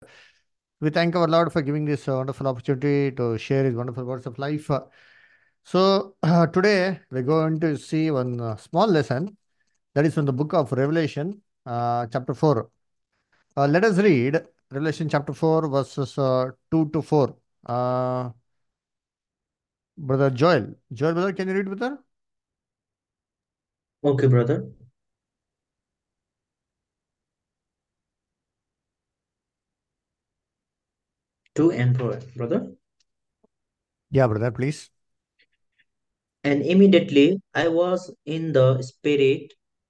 We thank our Lord for giving this wonderful opportunity to share His wonderful words of life. So, today we're going to see one small lesson that is from the book of Revelation, chapter 4. Let us read Revelation chapter 4, verses 2 to 4. Uh, Brother Joel. Joel, brother, can you read with her? Okay, brother. 2 and 4, brother. Yeah, brother, please. And immediately I was in the Spirit,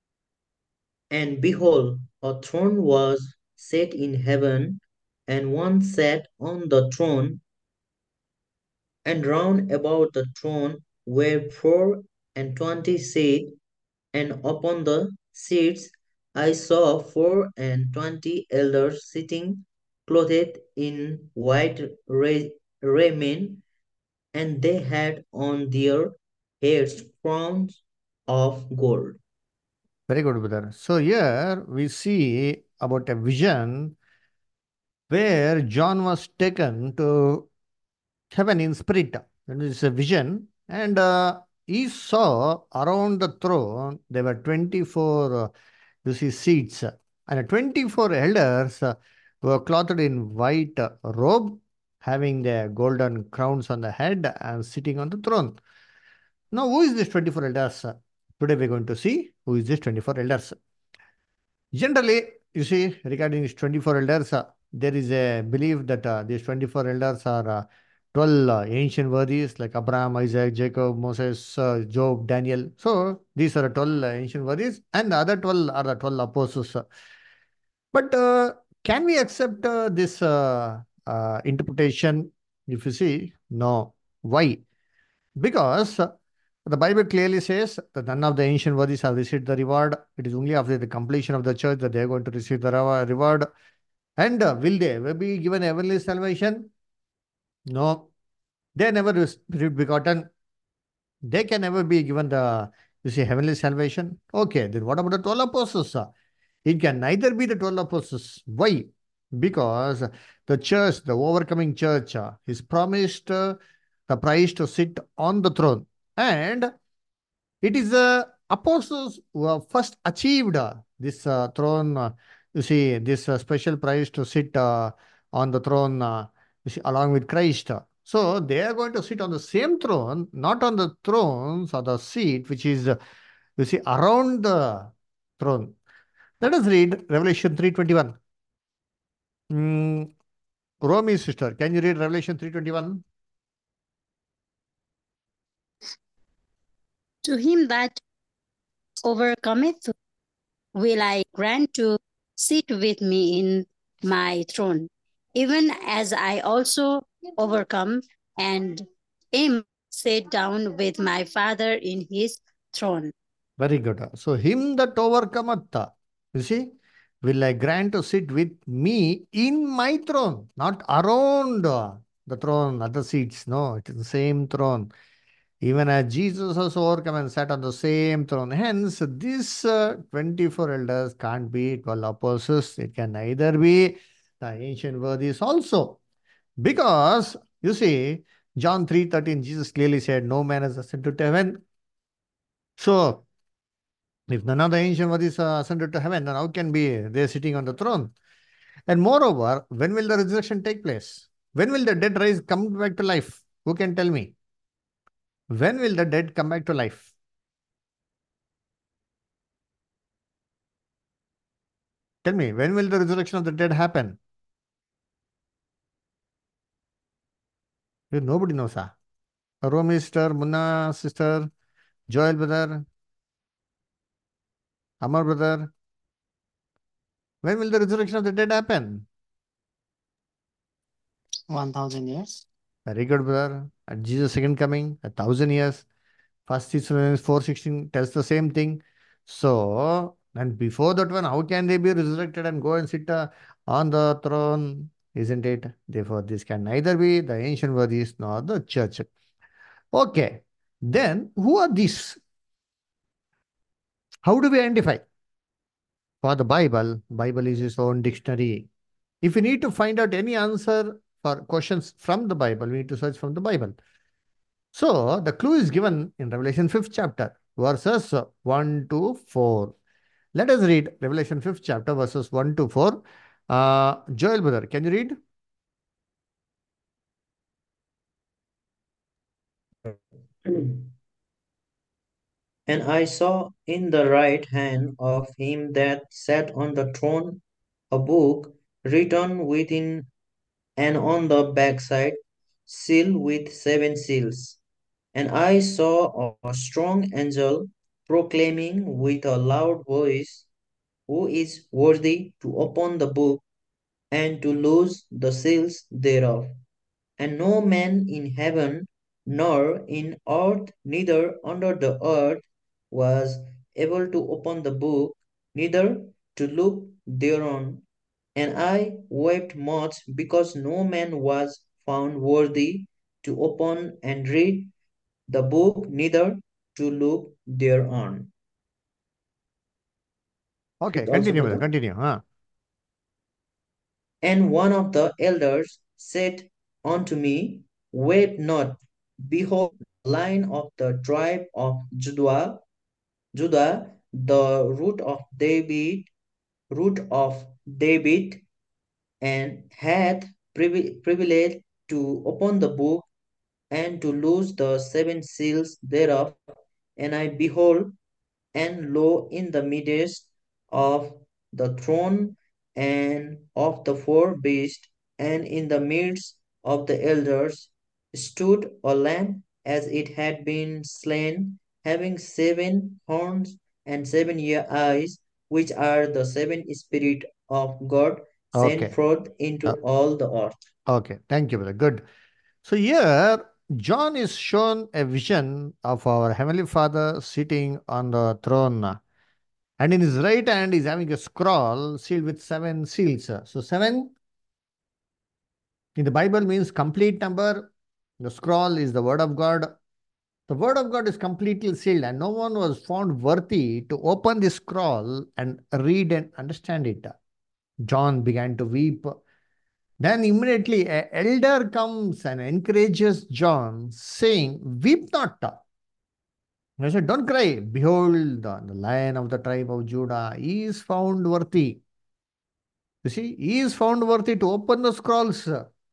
and behold, a throne was set in heaven, and one sat on the throne, and round about the throne were 24 seats, and upon the seats I saw 24 elders sitting, clothed in white raiment, and they had on their heads crowns of gold. Very good, brother. So, here we see about a vision where John was taken to heaven in spirit. And it's a vision. And he saw around the throne, there were 24, you see, seats. And 24 elders were clothed in white robe, having their golden crowns on the head and sitting on the throne. Now, who is this 24 elders? Today we're going to see who is this 24 elders. Generally, you see, regarding these 24 elders, there is a belief that these 24 elders are 12 ancient worthies like Abraham, Isaac, Jacob, Moses, Job, Daniel. So, these are 12 ancient worthies, and the other 12 are the 12 apostles. But can we accept this interpretation? If you see, no. Why? Because the Bible clearly says that none of the ancient worthies have received the reward. It is only after the completion of the church that they are going to receive the reward. And will they ever be given heavenly salvation? No. They are never begotten. They can never be given the, you see, heavenly salvation. Okay, then what about the 12 apostles? It can neither be the 12 apostles. Why? Because the church, the overcoming church, is promised the prize to sit on the throne. And it is the apostles who have first achieved this throne. You see, this special prize to sit on the throne, you see, along with Christ. So they are going to sit on the same throne, not on the thrones or the seat, which is, you see, around the throne. Let us read Revelation 3:21. Mm, Romy sister, can you read Revelation 3:21? To him that overcometh will I grant to sit with me in my throne, even as I also overcome and am set down with my Father in his throne. Very good. So him that overcometh, you see, will I grant to sit with me in my throne, not around the throne, other seats. No, it is the same throne. Even as Jesus has overcome and sat on the same throne. Hence, these 24 elders can't be 12 apostles. It can neither be the ancient worthies also. Because, you see, John 3:13, Jesus clearly said, no man has ascended to heaven. So, if none of the ancient worthies ascended to heaven, then how can be they sitting on the throne? And moreover, when will the resurrection take place? When will the dead rise come back to life? Who can tell me? When will the dead come back to life? Tell me, when will the resurrection of the dead happen? Nobody knows. Romy sister, Munna sister, Joel brother, Amar brother. When will the resurrection of the dead happen? 1000 years. Very good, brother. At Jesus' second coming, 1,000 years. First Thessalonians 4:16 tells the same thing. So, and before that one, how can they be resurrected and go and sit on the throne? Isn't it? Therefore, this can neither be the ancient worthies nor the church. Okay. Then, who are these? How do we identify? For the Bible, Bible is its own dictionary. If we need to find out any answer for questions from the Bible, we need to search from the Bible. So the clue is given in Revelation 5th chapter, verses 1 to 4. Let us read Revelation 5th chapter, verses 1 to 4. Joel, brother, can you read? And I saw in the right hand of him that sat on the throne a book written within and on the backside, sealed with seven seals. And I saw a strong angel proclaiming with a loud voice, who is worthy to open the book and to loose the seals thereof? And no man in heaven, nor in earth, neither under the earth, was able to open the book, neither to look thereon. And I wept much because no man was found worthy to open and read the book, neither to look thereon. Okay, Read also, continue, brother, brother. continue. And one of the elders said unto me, weep not, behold, the Lion of the tribe of Judah, the root of David, and hath privilege to open the book and to loose the seven seals thereof. And I behold, and lo, in the midst of the throne and of the four beasts, and in the midst of the elders, stood a lamb as it had been slain, having seven horns and 7 eyes, which are the seven Spirit of God sent Okay. forth into Uh, all the earth. okay. Thank you, brother. Good. So here, John is shown a vision of our Heavenly Father sitting on the throne. And in his right hand, he's having a scroll sealed with seven seals. So, seven in the Bible means complete number. The scroll is the Word of God. The Word of God is completely sealed, and no one was found worthy to open the scroll and read and understand it. John began to weep. Then immediately an elder comes and encourages John, saying, weep not. I said, don't cry. Behold, the Lion of the tribe of Judah is found worthy. You see, he is found worthy to open the scrolls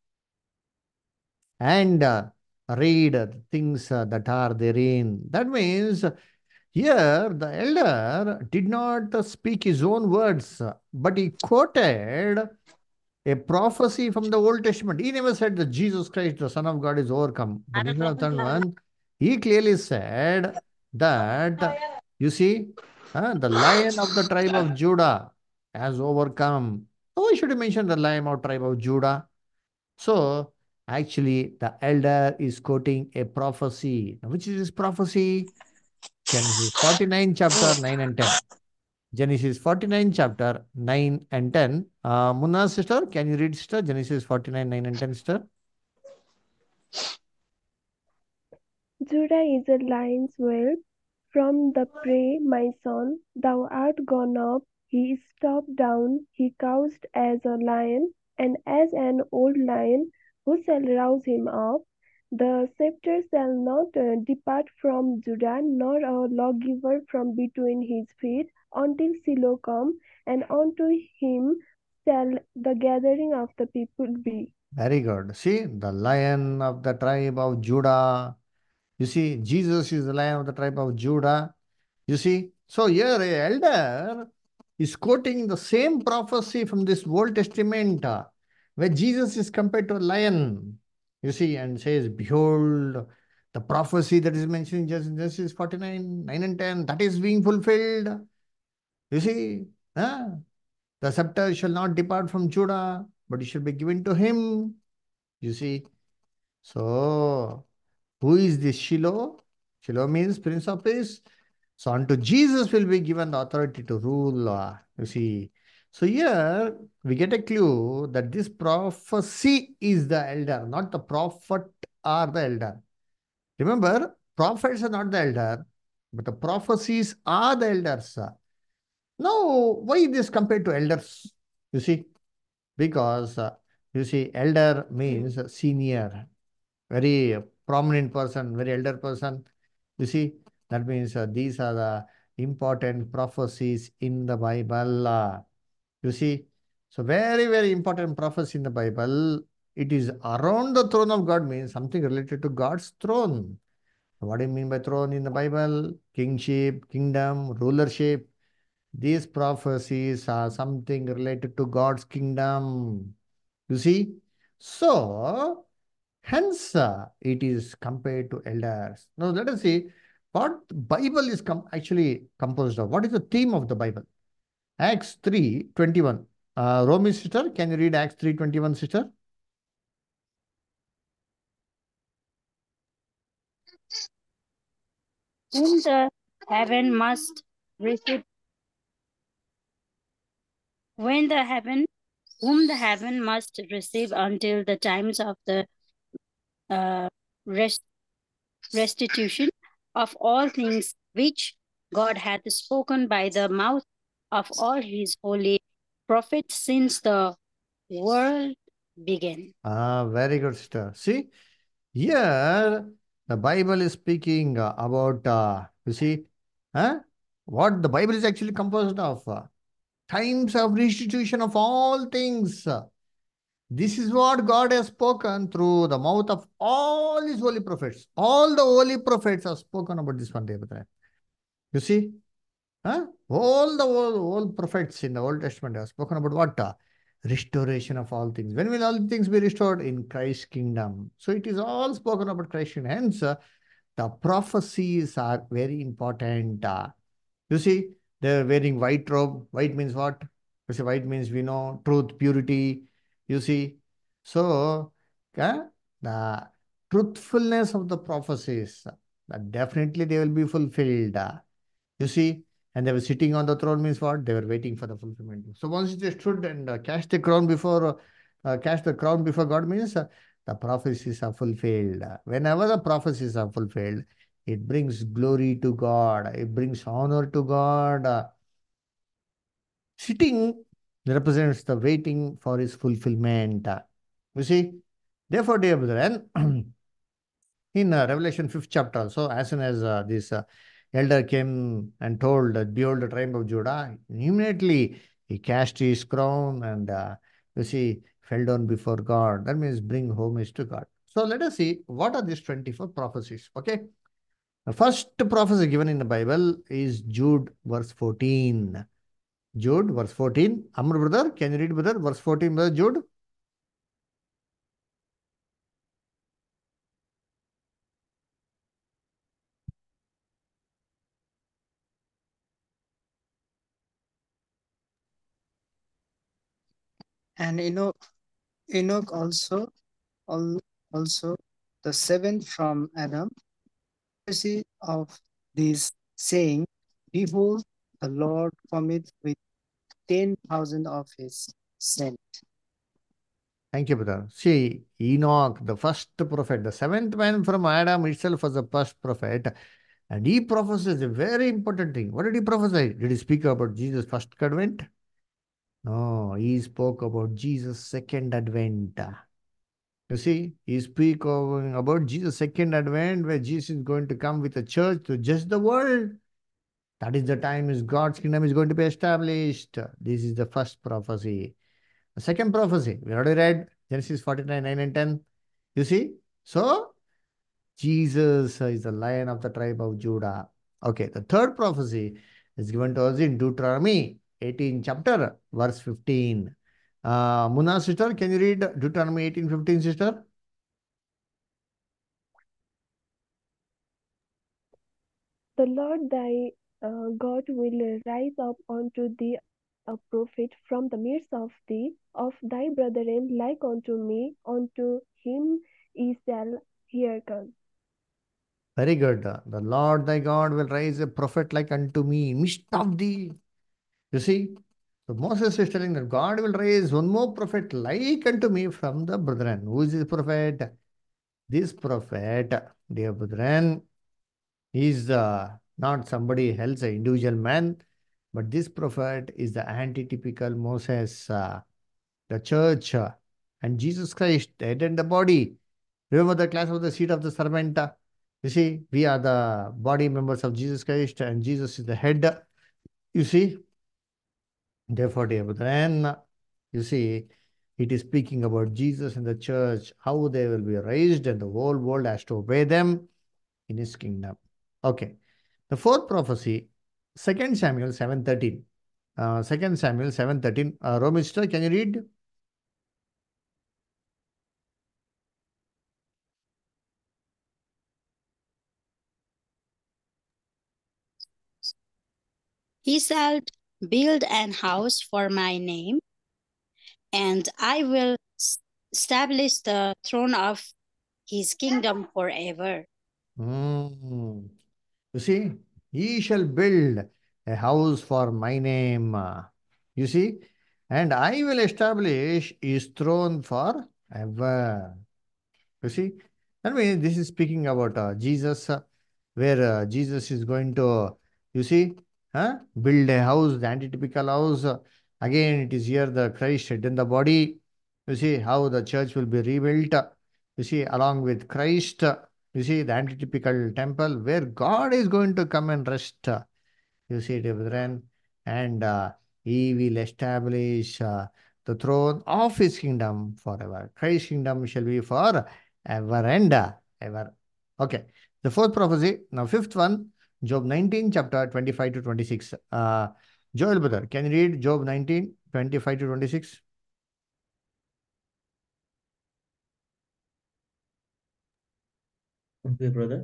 and read the things that are therein. That means here the elder did not speak his own words, but he quoted a prophecy from the Old Testament. He never said that Jesus Christ, the Son of God, is overcome. But instead of that one, he clearly said that, you see, the lion of the tribe of Judah has overcome. Why should you mention the lion of tribe of Judah? So, actually, the elder is quoting a prophecy. Now, which is this prophecy? Genesis 49, chapter 9 and 10. Genesis 49, chapter 9 and 10. Munna, sister, can you read, sister? Genesis 49, 9 and 10, sister. Judah is a lion's whelp. From the prey, my son, thou art gone up. He stooped down, he couched as a lion, and as an old lion, who shall rouse him up? The scepter shall not depart from Judah, nor a lawgiver from between his feet, until Shiloh come, and unto him shall the gathering of the people be. Very good. See, the lion of the tribe of Judah. You see, Jesus is the lion of the tribe of Judah. You see, so here a elder is quoting the same prophecy from this Old Testament where Jesus is compared to a lion. You see, and says, behold, the prophecy that is mentioned in Genesis 49, 9 and 10, that is being fulfilled. You see, the scepter shall not depart from Judah, but it shall be given to him. You see, so who is this Shiloh? Shiloh means Prince of Peace. So unto Jesus will be given the authority to rule. You see. So here we get a clue that this prophecy is the elder, not the prophet or the elder. Remember, prophets are not the elder, but the prophecies are the elders. Now, why this compared to elders? You see, because you see, elder means senior, very prominent person, very elder person. You see, that means these are the important prophecies in the Bible. You see, so very, very important prophecy in the Bible. It is around the throne of God means something related to God's throne. What do you mean by throne in the Bible? Kingship, kingdom, rulership. These prophecies are something related to God's kingdom. You see? So, hence, it is compared to elders. Now, let us see what the Bible is actually composed of. What is the theme of the Bible? Acts 3:21. Romy sister, can you read Acts 3:21, sister? Whom the heaven must receive when the heaven whom the heaven must receive until the times of the uh, rest, restitution of all things which God hath spoken by the mouth of all his holy prophets since the world began. Very good, sister. See, here the Bible is speaking about, you see, what the Bible is actually composed of. Times of restitution of all things. This is what God has spoken through the mouth of all his holy prophets. All the holy prophets have spoken about this one day. You see, all the old prophets in the Old Testament have spoken about what? Restoration of all things. When will all things be restored? In Christ's kingdom. So it is all spoken about Christ. Hence, the prophecies are very important. You see, they're wearing white robe. White means what? You see, white means we know truth, purity. You see, so the truthfulness of the prophecies, that definitely they will be fulfilled. You see, and they were sitting on the throne means what? They were waiting for the fulfillment. So once they stood and cast the crown before God means the prophecies are fulfilled. Whenever the prophecies are fulfilled, it brings glory to God. It brings honor to God. Sitting represents the waiting for his fulfillment. You see, therefore, dear brethren, in Revelation 5th chapter, so as soon as this elder came and told, behold, the tribe of Judah, immediately he cast his crown and, you see, fell down before God. That means bring homage to God. So let us see what are these 24 prophecies. Okay. The first prophecy given in the Bible is Jude, verse 14. Jude, verse 14. Amr, brother, can you read, brother? Verse 14, brother Jude. And Enoch also the seventh from Adam, prophecy of this, saying, Behold, the Lord cometh with 10,000 of his saints. Thank you, brother. See, Enoch, the first prophet, the seventh man from Adam itself was the first prophet. And he prophesies a very important thing. What did he prophesy? Did he speak about Jesus' first advent? No, he spoke about Jesus' second advent. You see, he speak about Jesus' second advent, where Jesus is going to come with a church to judge the world. That is the time is God's kingdom is going to be established. This is the first prophecy. The second prophecy, we already read Genesis 49, 9 and 10. You see? So, Jesus is the lion of the tribe of Judah. Okay, the third prophecy is given to us in Deuteronomy 18 chapter, verse 15. Muna sister, can you read Deuteronomy 18:15, sister? The Lord thy God will rise up unto thee a prophet from the midst of thee, of thy brethren like unto me, unto him ye shall hearken. Very good. The Lord thy God will raise a prophet like unto me, midst of thee. You see? So Moses is telling that God will raise one more prophet like unto me from the brethren. Who is this prophet? This prophet, dear brethren, is not somebody else, an individual man, but this prophet is the antitypical Moses. the church, and Jesus Christ, the head and the body. Remember the class of the seat of the servant? You see, we are the body members of Jesus Christ, and Jesus is the head. You see, therefore, dear brethren, you see, it is speaking about Jesus and the church, how they will be raised, and the whole world has to obey them in his kingdom. Okay. The fourth prophecy, 2 Samuel 7:13. 2 Samuel 7:13. Romister, can you read? He shall build an house for my name, and I will establish the throne of his kingdom forever. Hmm. You see, he shall build a house for my name. You see, and I will establish his throne forever. You see, I mean, this is speaking about Jesus, where Jesus is going to, you see, build a house, the antitypical house. Again, it is here the Christ head in the body. You see how the church will be rebuilt. You see, along with Christ. You see, the antitypical temple where God is going to come and rest. You see, dear brethren, and he will establish the throne of his kingdom forever. Christ's kingdom shall be for ever and ever. Okay. The fourth prophecy. Now, fifth one, Job 19, chapter 25 to 26. Joel, brother, can you read Job 19, 25 to 26? Okay, brother.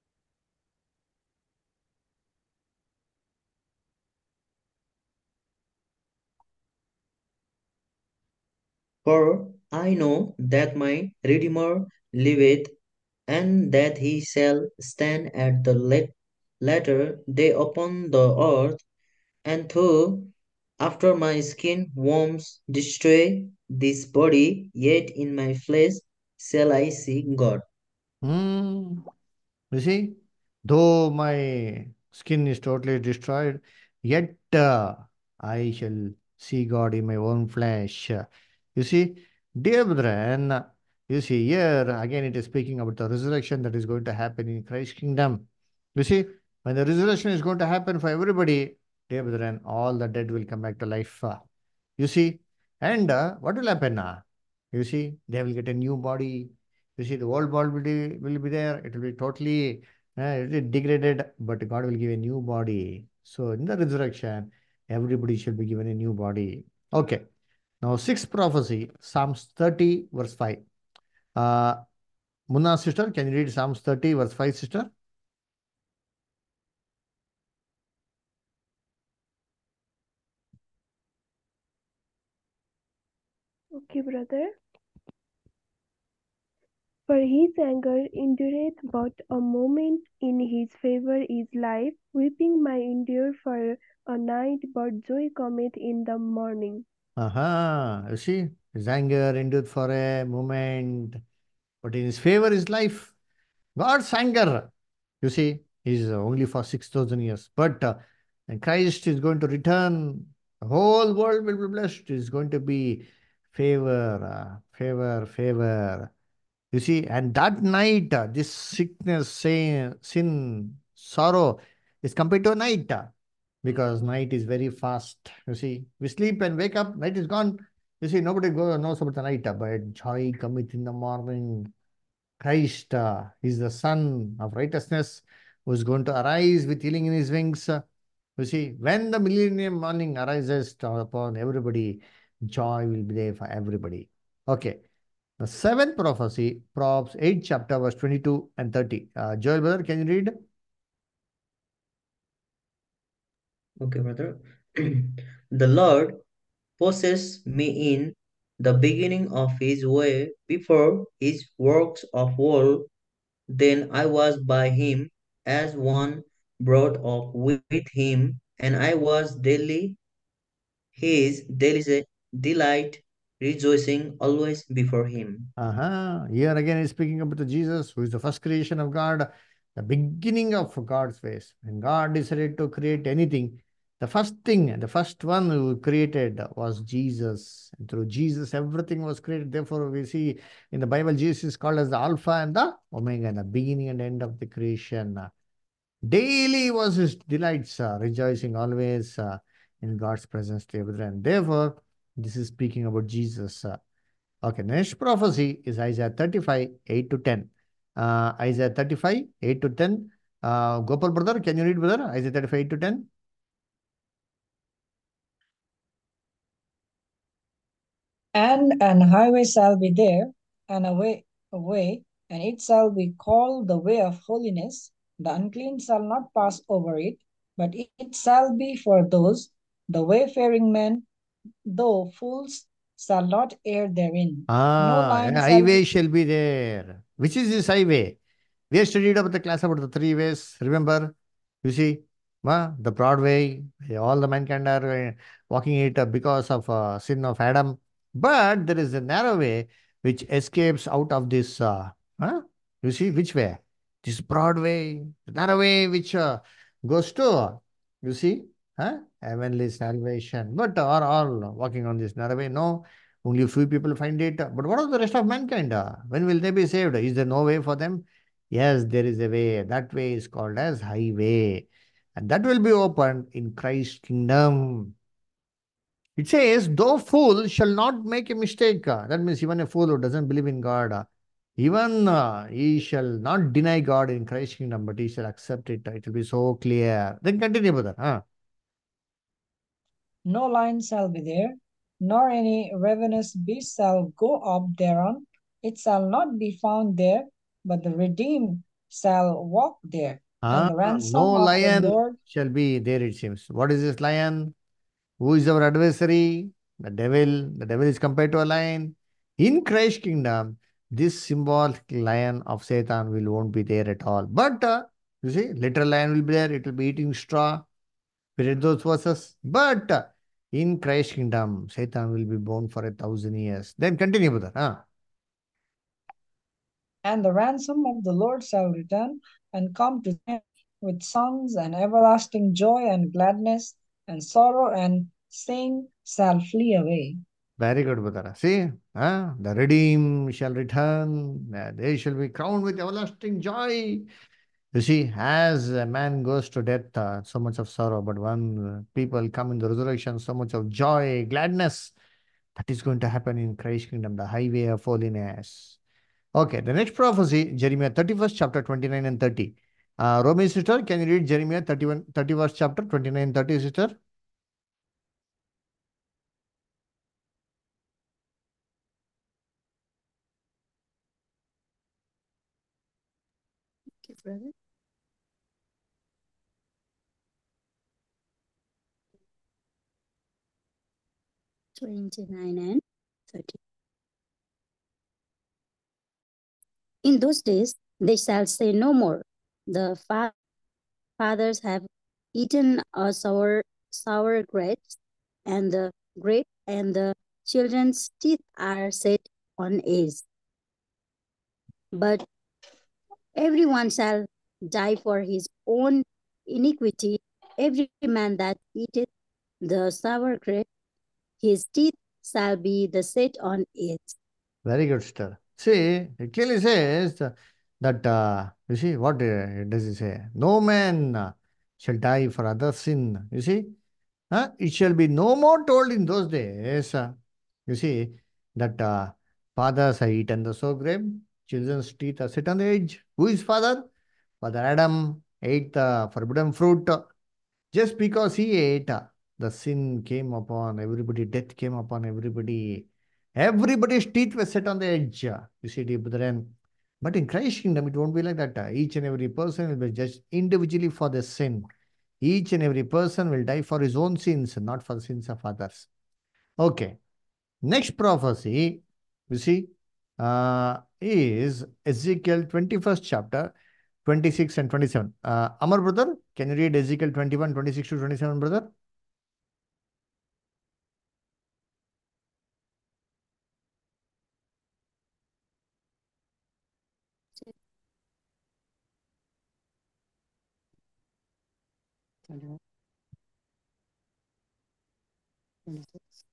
For I know that my Redeemer liveth, and that he shall stand at the latter day upon the earth, and though after my skin worms destroy this body, yet in my flesh shall I see God. Hmm. You see, though my skin is totally destroyed, yet I shall see God in my own flesh. You see, dear brethren, you see, here again it is speaking about the resurrection that is going to happen in Christ's kingdom. You see, when the resurrection is going to happen for everybody, dear brethren, all the dead will come back to life. You see, and what will happen? You see, they will get a new body. You see, the old body will be there. It will be totally it will be degraded, but God will give a new body. So in the resurrection, everybody shall be given a new body. Okay. Now, sixth prophecy, Psalms 30, verse 5. Uh, Munna sister, can you read Psalms 30, verse 5, sister? Okay, brother. For his anger endureth but a moment, in his favour is life. Weeping may endure for a night, but joy cometh in the morning. Aha. You see, his anger endured for a moment, but in his favor is life. God's anger, you see, is only for 6,000 years. But when Christ is going to return, the whole world will be blessed. It's going to be favor, favor. You see, and that night, this sickness, sin, sorrow is compared to a night because night is very fast. You see, we sleep and wake up, night is gone. You see, nobody knows about the night, but joy cometh in the morning. Christ is the Son of righteousness who is going to arise with healing in his wings. You see, when the millennium morning arises upon everybody, joy will be there for everybody. Okay. The seventh prophecy, Proverbs 8 chapter verse 22 and 30. Joel brother, can you read? Okay, brother. The Lord possessed me in the beginning of his way before his works of old. Then I was by him as one brought up with him, and I was daily his delight, rejoicing always before him. Here again is speaking about the Jesus who is the first creation of God, the beginning of God's ways. When God decided to create anything, The first thing, the first one who created was Jesus. And through Jesus, everything was created. Therefore, we see in the Bible, Jesus is called as the Alpha and the Omega, the beginning and end of the creation. Daily was his delights, rejoicing always in God's presence to everyone. Therefore, this is speaking about Jesus. Okay, next prophecy is Isaiah 35, 8 to 10. Isaiah 35, 8 to 10. Gopal brother, can you read, brother? Isaiah 35, 8 to 10. And an highway shall be there, and a way, and it shall be called the way of holiness. The unclean shall not pass over it, but it shall be for those, the wayfaring men, though fools shall not err therein. No A lion shall be highway shall be there. Which is this highway? We have studied about the class about the three ways. Remember? You see, the broad way, all the mankind are walking it because of sin of Adam. But there is a narrow way which escapes out of this. You see, which way? This broad way, the narrow way which goes to, you see, heavenly salvation. But are all walking on this narrow way? No, only a few people find it. But what of the rest of mankind? When will they be saved? Is there no way for them? Yes, there is a way. That way is called as highway. And that will be opened in Christ's kingdom. It says, though fool shall not make a mistake. That means even a fool who doesn't believe in God, even he shall not deny God in Christ's kingdom, but he shall accept it. It will be so clear. Then continue, brother. no lion shall be there, nor any ravenous beast shall go up thereon. It shall not be found there, but the redeemed shall walk there, and the No ransom of the lion Lord. shall be there, it seems. What is this lion? Who is our adversary? The devil. The devil is compared to a lion. In Christ's kingdom, this symbolic lion of Satan won't be there at all. But you see, literal lion will be there. It will be eating straw. We read those verses. But in Christ's kingdom, Satan will be born for 1,000 years. Then continue, brother. And the ransom of the Lord shall return and come to them with songs and everlasting joy and gladness, and sorrow and sin shall flee away. Very good, brother. See, the redeemed shall return. They shall be crowned with everlasting joy. You see, as a man goes to death, so much of sorrow, but when people come in the resurrection, so much of joy, gladness. That is going to happen in Christ's kingdom, the highway of holiness. Okay, the next prophecy, Jeremiah 31st chapter 29 and 30. Romy sister, can you read Jeremiah 31st chapter 29 and 30, sister? Okay, brother. 29 and 30. In those days they shall say no more, the fathers have eaten a sour grapes, and the children's teeth are set on edge. But everyone shall die for his own iniquity. Every man that eateth the sour grape, his teeth shall be the set on edge. Very good, sister. See, it clearly says that, you see, what does it say? No man shall die for other sin. You see, it shall be no more told in those days. You see, that fathers have eaten the sour grape, children's teeth are set on the edge. Who is father? Father Adam ate the forbidden fruit. Just because he ate, the sin came upon everybody, death came upon everybody. Everybody's teeth were set on the edge. You see, dear brethren. But in Christ's kingdom, it won't be like that. Each and every person will be judged individually for their sin. Each and every person will die for his own sins, not for the sins of others. Okay. Next prophecy, you see, is Ezekiel 21st chapter, 26 and 27. Amar brother, can you read Ezekiel 21, 26 to 27, brother? 26.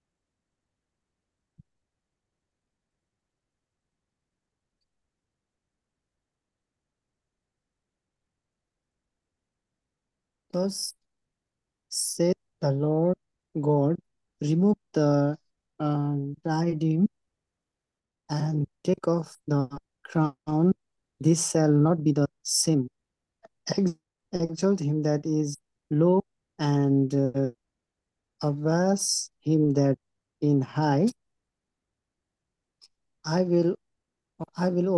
Thus saith the Lord God, remove the diadem and take off the crown. This shall not be the same. Ex- Exalt him that is low, and abase him that in high. I will I will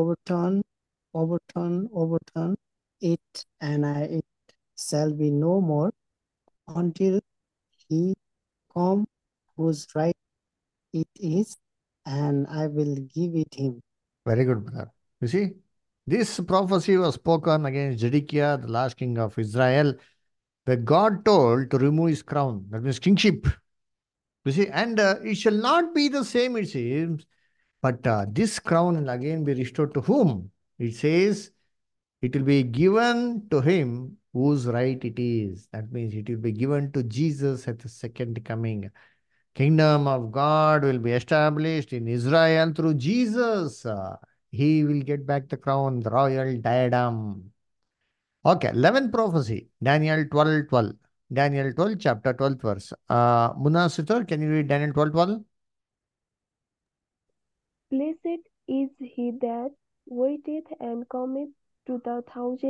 overturn it, and it shall be no more until he come whose right it is, and I will give it him. Very good, brother. You see, this prophecy was spoken against Zedekiah, the last king of Israel, where God told to remove his crown. That means kingship. You see, and it shall not be the same, it seems, but this crown will again be restored to whom? It says, it will be given to him whose right it is. That means it will be given to Jesus at the second coming. Kingdom of God will be established in Israel through Jesus. He will get back the crown, the royal diadem. Okay, 11th prophecy, Daniel 12:12. Daniel 12, chapter 12th verse. Munna sister, can you read Daniel 12:12? Blessed is he that waiteth and cometh to the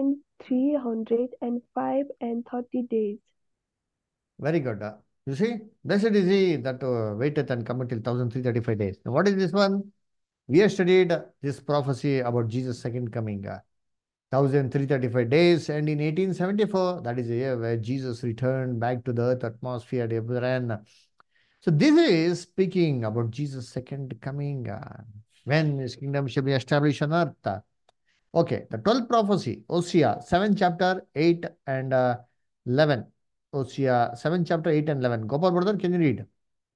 1335 and 30 days. Very good. You see, blessed is he that waiteth and cometh till 1335 days. Now, what is this one? We have studied this prophecy about Jesus' second coming. 1335 days, and in 1874, that is the year where Jesus returned back to the earth atmosphere. So, this is speaking about Jesus' second coming, when his kingdom shall be established on earth. Okay, the 12th prophecy, Hosea 7 chapter 8 and 11. Hosea 7 chapter 8 and 11. Gopal brother, can you read?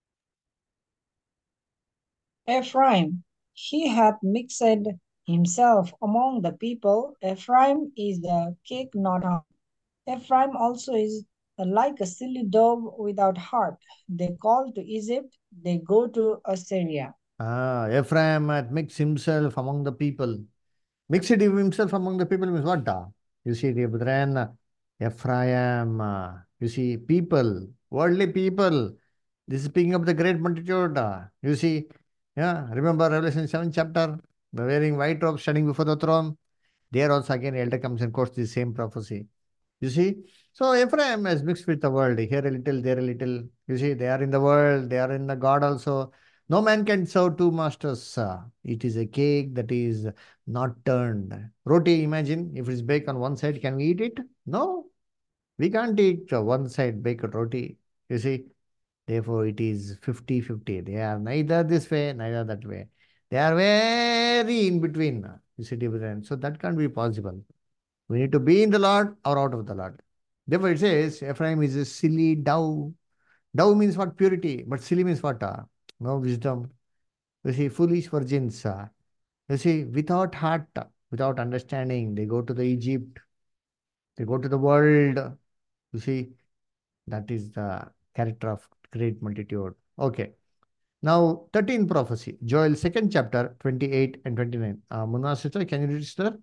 Ephraim, he hath mixed himself among the people. Ephraim is the cake not hard. Ephraim also is like a silly dove without heart. They call to Egypt, they go to Assyria. Ephraim hath mixed himself among the people. Mixed himself among the people means what? You see, the brethren, Ephraim, you see, people, worldly people. This is speaking of the great multitude. You see, yeah, remember Revelation 7 chapter, the wearing white robes standing before the throne. There also again, elder comes and quotes the same prophecy. You see, so Ephraim is mixed with the world. Here a little, there a little. You see, they are in the world, they are in the God also. No man can serve two masters. It is a cake that is not turned. Roti, imagine if it's baked on one side, can we eat it? No, we can't eat one side baked roti. You see, therefore it is 50-50. They are neither this way, neither that way. They are very in between. You see, different. So that can't be possible. We need to be in the Lord or out of the Lord. Therefore, it says Ephraim is a silly dove. Dove means what? Purity. But silly means what? No wisdom. You see, foolish virgins. You see, without heart, without understanding, they go to the Egypt, they go to the world. You see, that is the character of great multitude. Okay. Now, 13th prophecy, Joel 2nd chapter, 28 and 29. Munna sister, can you read, sister?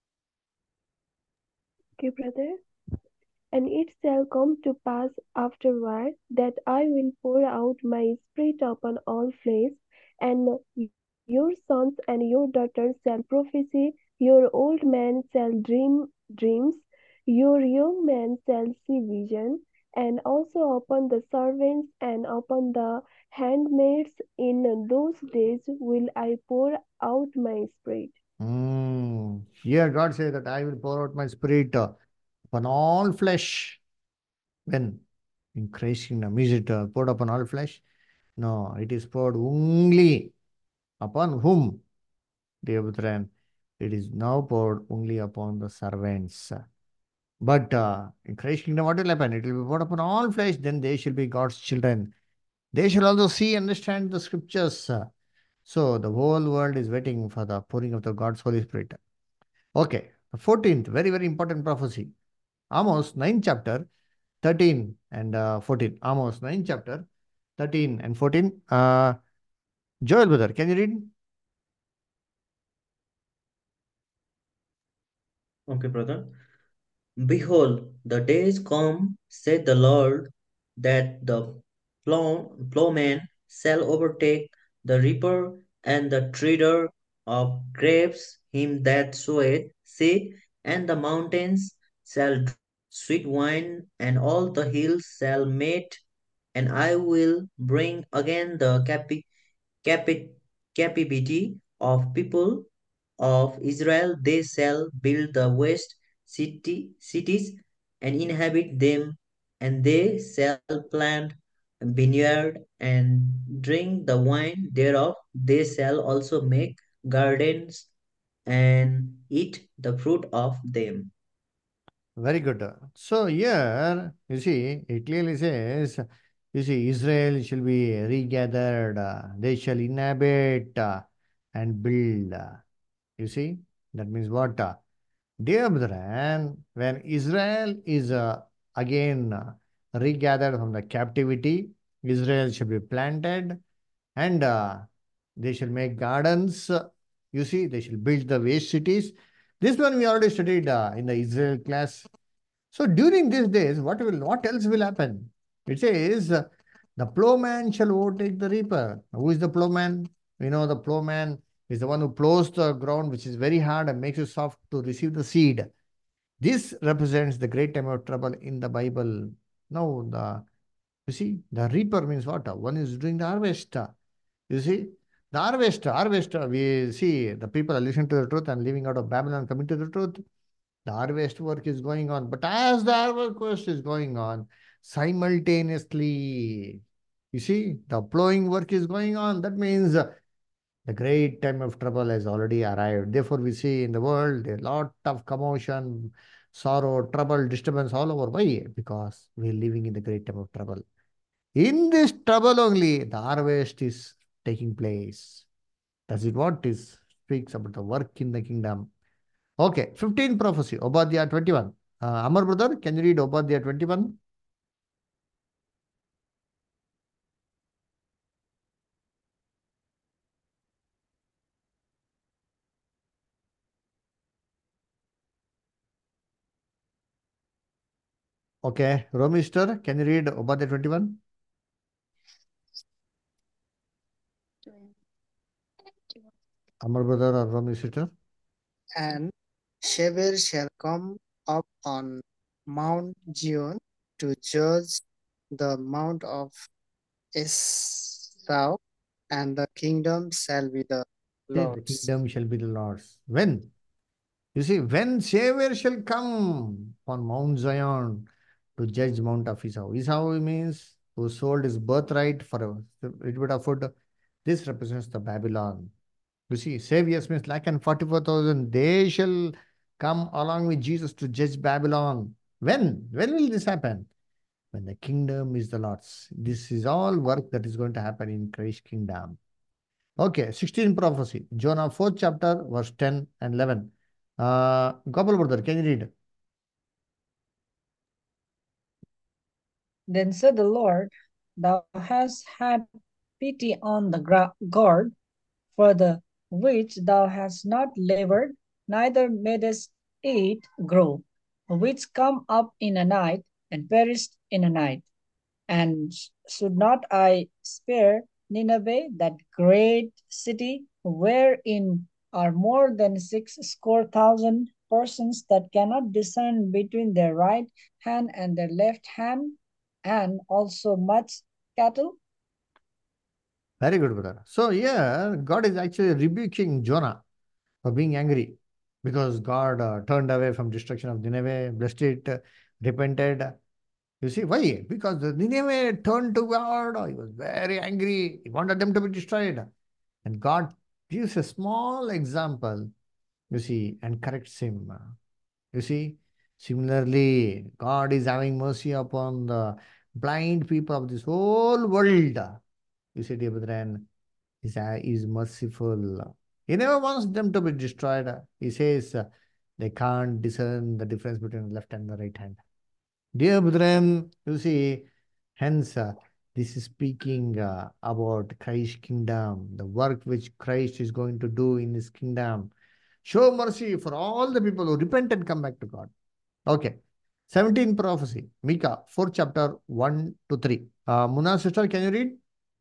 Okay, brother. And it shall come to pass afterward that I will pour out my spirit upon all flesh, and your sons and your daughters shall prophesy, your old men shall dream dreams, your young men shall see vision, and also upon the servants and upon the handmaids in those days will I pour out my spirit. Here God says that I will pour out my spirit upon all flesh. When? In Christ kingdom. Is it poured upon all flesh? No, it is poured only upon whom? Dear brethren, it is now poured only upon the servants. But in Christ kingdom, what will happen? It will be poured upon all flesh, then they shall be God's children. They shall also see, understand the scriptures. So the whole world is waiting for the pouring of the God's Holy Spirit. Okay, the 14th, very, very important prophecy. Amos 9 chapter, 13 and 14. Amos 9 chapter, 13 and 14. Joel, brother, can you read? Okay, brother. Behold, the days come, said the Lord, that the plowman shall overtake the reaper and the treader of grapes, him that soweth seed, and the mountains shall drink sweet wine, and all the hills shall mete, and I will bring again the capi- captivity of people of Israel. They shall build the waste cities and inhabit them, and they shall plant vineyard and drink the wine thereof. They shall also make gardens and eat the fruit of them. Very good. So here, you see, it clearly says, you see, Israel shall be regathered, they shall inhabit and build. You see, that means what? Dear brethren, when Israel is again regathered from the captivity, Israel shall be planted and they shall make gardens. You see, they shall build the waste cities. This one we already studied in the Israel class. So during these days, what else will happen? It says, the plowman shall overtake the reaper. Who is the plowman? We know the plowman is the one who plows the ground, which is very hard and makes it soft to receive the seed. This represents the great time of trouble in the Bible. Now, you see, the reaper means what? One is doing the harvest. You see, the harvest, we see the people are listening to the truth and living out of Babylon, coming to the truth. The harvest work is going on. But as the harvest work is going on, simultaneously, you see, the plowing work is going on. That means the great time of trouble has already arrived. Therefore, we see in the world a lot of commotion, sorrow, trouble, disturbance all over. Why? Because we're living in the great time of trouble. In this trouble only, the harvest is taking place. That's it what is speaks about the work in the kingdom. Okay, 15 prophecy, Obadiah 21. Amar brother, can you read Obadiah 21? Okay, Romister, can you read Obadiah 21? Amar brother or Romy sister? And Sheber shall come up on Mount Zion to judge the mount of Esau, and the kingdom shall be the Say, the Lord's. kingdom shall be the Lord's. When? You see, when Savior shall come on Mount Zion to judge Mount of Esau. Esau means who sold his birthright for a little bit of food. This represents the Babylon. You see, Saviors means like and 44,000. They shall come along with Jesus to judge Babylon. When? When will this happen? When the kingdom is the Lord's. This is all work that is going to happen in Christ's kingdom. Okay, 16 prophecy. Jonah 4th chapter, verse 10 and 11. Gopal brother, can you read? Then said the Lord, Thou hast had pity on the gourd, for the which thou hast not labored, neither madest it grow, which come up in a night and perished in a night. And should not I spare Nineveh, that great city, wherein are more than 60,000 persons that cannot discern between their right hand and their left hand, and also much cattle? Very good, brother. So here, God is actually rebuking Jonah for being angry because God turned away from destruction of Nineveh, blessed it, repented. You see, why? Because the Nineveh turned to God. He was very angry. He wanted them to be destroyed. And God gives a small example, you see, and corrects him. You see, similarly, God is having mercy upon the blind people of this whole world. You see, dear brethren, is merciful. He never wants them to be destroyed. He says they can't discern the difference between the left and the right hand. Dear brethren, you see, hence This is speaking about Christ's kingdom, the work which Christ is going to do in his kingdom. Show mercy for all the people who repent and come back to God. Okay. 17 prophecy, Micah, 4th chapter, 1 to 3. Muna sister, can you read?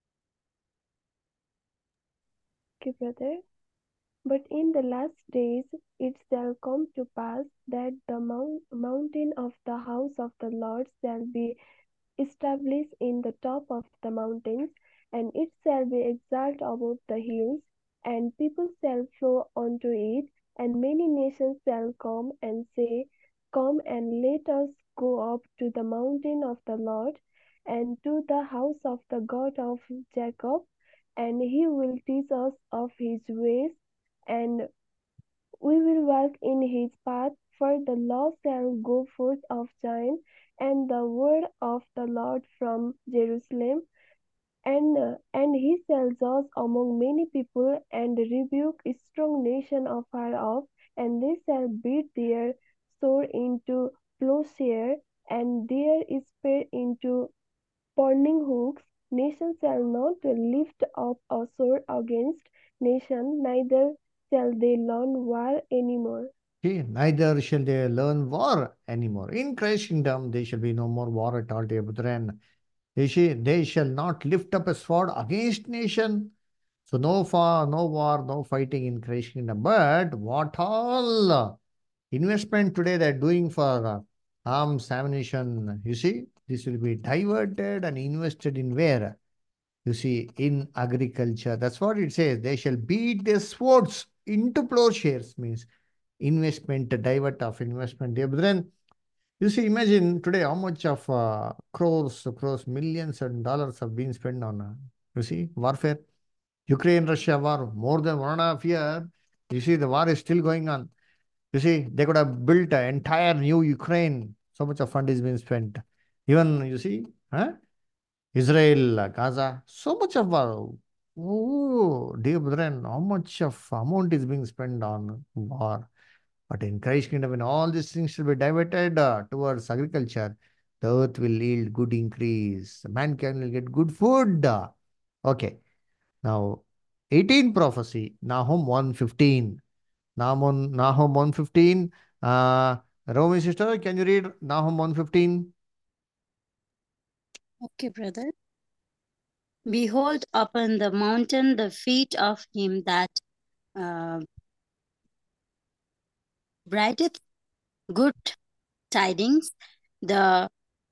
Okay, brother. But in the last days it shall come to pass that the mountain of the house of the Lord shall be established in the top of the mountains, and it shall be exalted above the hills, and people shall flow unto it, and many nations shall come and say, Come and let us go up to the mountain of the Lord, and to the house of the God of Jacob, and he will teach us of his ways, and we will walk in his path, for the law shall go forth of Zion, and the word of the Lord from Jerusalem. And he shall judge among many people, and rebuke a strong nation afar off, and they shall beat their sword into plowshare, and their spear into pruning hooks. Nation shall not lift up a sword against nation, neither shall they learn war any more. Okay. Neither shall they learn war anymore. In Christ's kingdom, there shall be no more war at all, dear brethren. They shall not lift up a sword against nation. So no war, no fighting in Christ's kingdom. But what all investment today they're doing for arms, ammunition, this will be diverted and invested in where? In agriculture. That's what it says. They shall beat their swords into plowshares, means investment, divert of investment. Dear brethren, imagine today how much of crores, millions and dollars have been spent on, warfare. Ukraine, Russia war, more than 1.5 years. The war is still going on. They could have built an entire new Ukraine. So much of fund is being spent. Even, huh? Israel, Gaza, so much of war. Oh, dear brethren, how much of amount is being spent on war? But in Christ's kingdom, when all these things should be diverted towards agriculture, the earth will yield good increase. Mankind will get good food. Okay. Now, 18 prophecy, Nahum 1:15. Nahum 1:15. Romy sister, can you read Nahum 1:15? Okay, brother. Behold, upon the mountain the feet of him that uh, brideth good tidings, the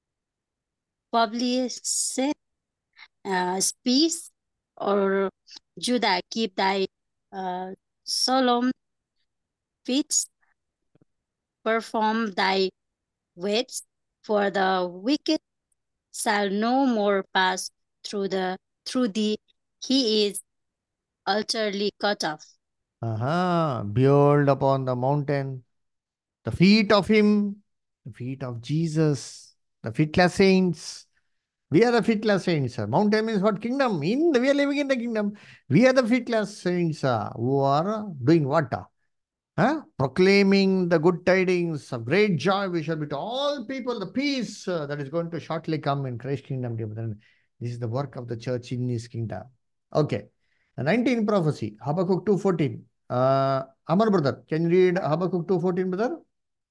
publiceth peace, or Judah, keep thy uh, solemn feats, perform thy weights, for the wicked shall no more pass through thee. He is utterly cut off. Behold upon the mountain, the feet of him, the feet of Jesus, the feetless saints. We are the feetless saints. Mountain means what? Kingdom. We are living in the kingdom. We are the feetless saints who are doing what? Proclaiming the good tidings of great joy. We shall be to all people the peace that is going to shortly come in Christ's kingdom. Dear brethren. This is the work of the church in his kingdom. Okay. The 19th prophecy, Habakkuk 2:14. Amar brother, can you read Habakkuk 2:14, brother?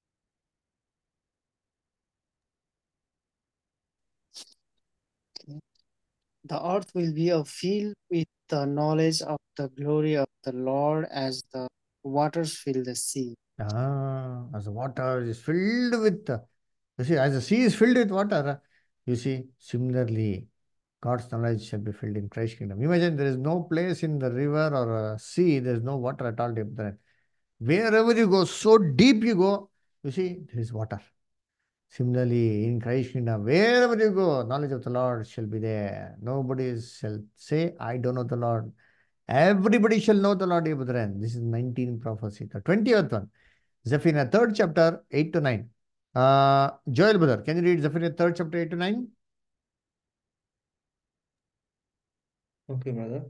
The earth will be filled with the knowledge of the glory of the Lord as the waters fill the sea. As the water is filled with, as the sea is filled with water, similarly, God's knowledge shall be filled in Christ's kingdom. Imagine there is no place in the river or sea, there is no water at all. Deep there. Wherever you go, so deep you go, there is water. Similarly, in Christ's kingdom, wherever you go, knowledge of the Lord shall be there. Nobody shall say, I don't know the Lord. Everybody shall know the Lord, dear brethren. This is 19 prophecy. The 20th one, Zephaniah 3rd chapter, 8 to 9. Joel, brother, can you read Zephaniah 3rd chapter, 8 to 9? Okay, brother.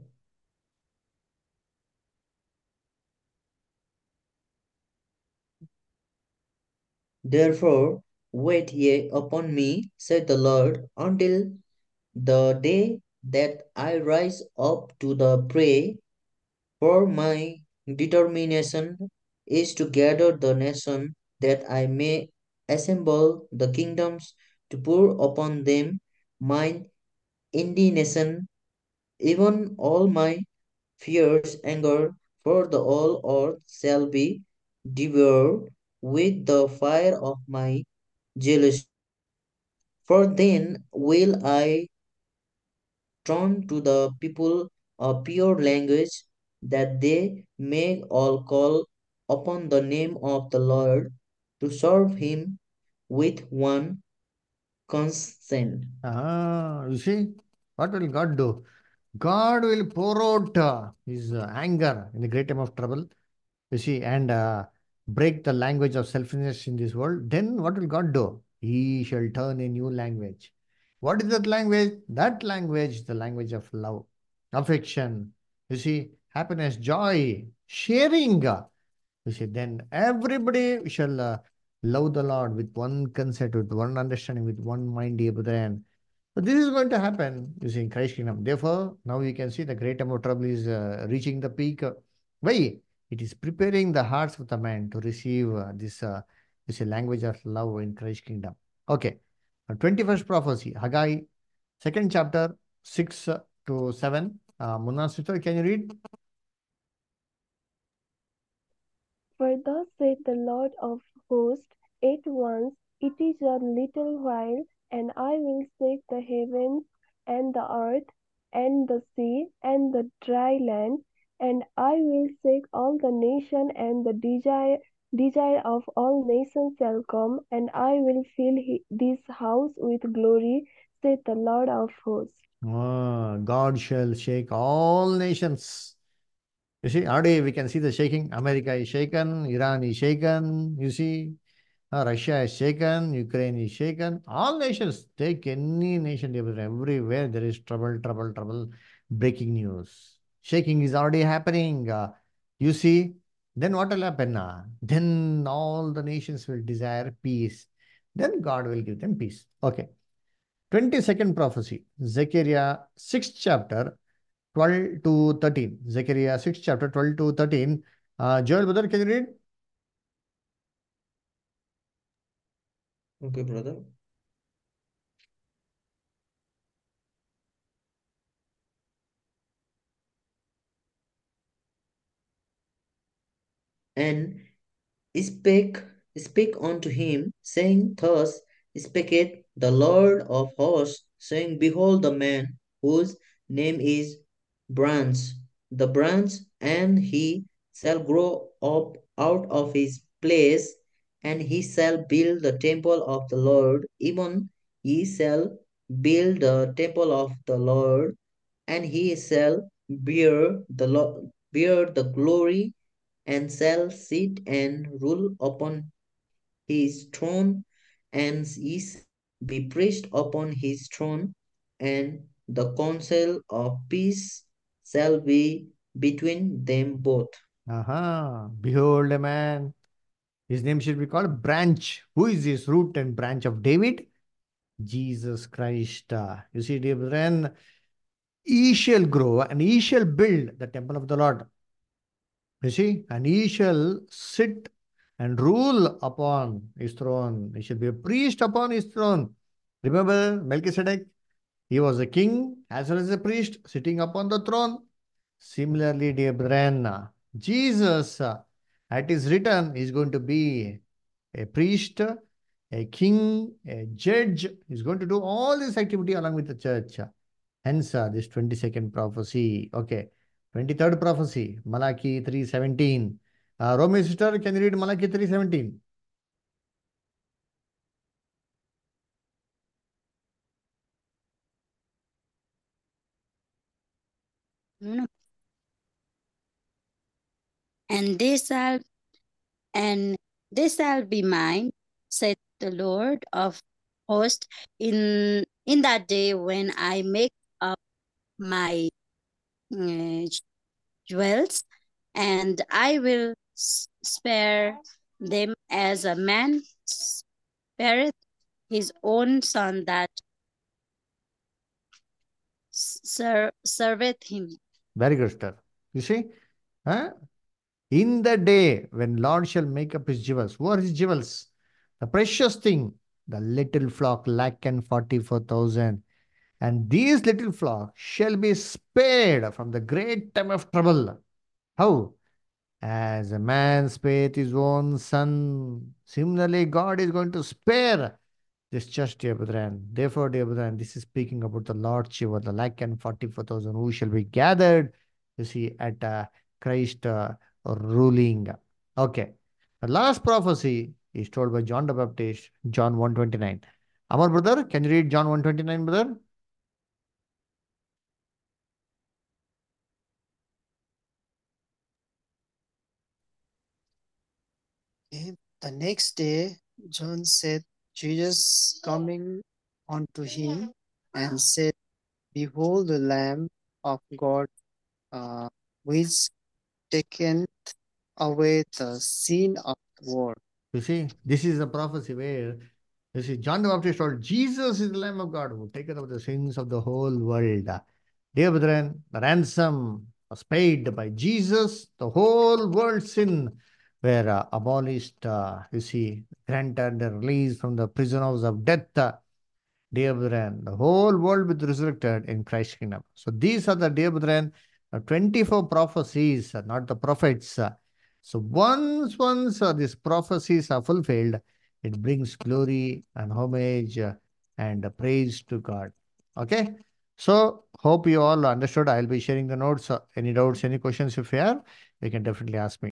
Therefore, wait ye upon me, said the Lord, until The day that I rise up to the prey, for my determination is to gather the nation, that I may assemble the kingdoms to pour upon them mine indignation, even all my fierce anger, for the whole earth shall be devoured with the fire of my jealousy. For then will I turn to the people a pure language, that they may all call upon the name of the Lord, to serve him with one consent. You see, what will God do? God will pour out his anger in the great time of trouble, you see, and break the language of selfishness in this world. Then what will God do? He shall turn a new language. What is that language? That language, the language of love, affection, you see, happiness, joy, sharing. You see, then everybody shall love the Lord with one consent, with one understanding, with one mind, dear brethren. So this is going to happen, you see, in Christ kingdom. Therefore, now you can see the great amount of trouble is reaching the peak. Why? It is preparing the hearts of the man to receive this, you see, language of love in Christ kingdom. Okay. 21st prophecy, Haggai, second chapter, 6 to 7. Munna sister, can you read? For thus saith the Lord of hosts, at once it is a little while, and I will shake the heavens and the earth and the sea and the dry land, and I will shake all the nation, and the desire of all nations shall come, and I will fill this house with glory, saith the Lord of hosts. God shall shake all nations. You see, already we can see the shaking. America is shaken, Iran is shaken, you see, Russia is shaken, Ukraine is shaken. All nations, take any nation, everywhere there is trouble, trouble, trouble. Breaking news. Shaking is already happening. You see, then what will happen? Then all the nations will desire peace. Then God will give them peace. Okay. 22nd prophecy, Zechariah 6th chapter, 12 to 13. Zechariah 6th chapter, 12 to 13. Joel, brother, can you read? Okay, brother. And spake spake unto him, saying, Thus speaketh the Lord of hosts, saying, Behold the man whose name is branch, the branch, and he shall grow up out of his place, and he shall build the temple of the Lord, even he shall build the temple of the Lord, and he shall bear the glory, and shall sit and rule upon his throne, and he shall be priest upon his throne, and the counsel of peace shall be between them both. Behold a man. His name should be called Branch. Who is this root and branch of David? Jesus Christ. You see, dear brethren, he shall grow and he shall build the temple of the Lord. You see, and he shall sit and rule upon his throne. He shall be a priest upon his throne. Remember Melchizedek? He was a king as well as a priest sitting upon the throne. Similarly, dear brethren, Jesus, at his return, is going to be a priest, a king, a judge. He's going to do all this activity along with the church. Hence, this 22nd prophecy. Okay. 23rd prophecy, Malachi 3:17. Romy sister, can you read Malachi 3:17? No. And and this shall be mine, said the Lord of hosts, in that day when I make up my uh, jewels, and I will spare them as a man spareth his own son that serveth him. Very good, sir. You see? Huh? In the day when Lord shall make up his jewels. Who are his jewels? The precious thing, the little flock, 144,000. And these little flock shall be spared from the great time of trouble. How? As a man spared his own son, similarly, God is going to spare this church, dear brethren. Therefore, dear brethren, this is speaking about the Lord Shiva, the 144,000 who shall be gathered, you see, at Christ ruling. Okay. The last prophecy is told by John the Baptist, John 129. Amar brother, can you read John 129, brother? The next day, John said, Jesus coming unto him and said, Behold the Lamb of God, which taketh away the sin of the world. You see, this is a prophecy where you see John the Baptist told Jesus is the Lamb of God who taketh away the sins of the whole world. Dear brethren, the ransom was paid by Jesus. The whole world's sin were abolished. You see, granted and released from the prisoners of death. Dear brethren, the whole world will be resurrected in Christ's kingdom. So these are the, dear brethren, 24 prophecies, not the prophets. So once these prophecies are fulfilled, it brings glory and homage and praise to God. Okay. So hope you all understood. I'll be sharing the notes. Any doubts, any questions if you have, you can definitely ask me.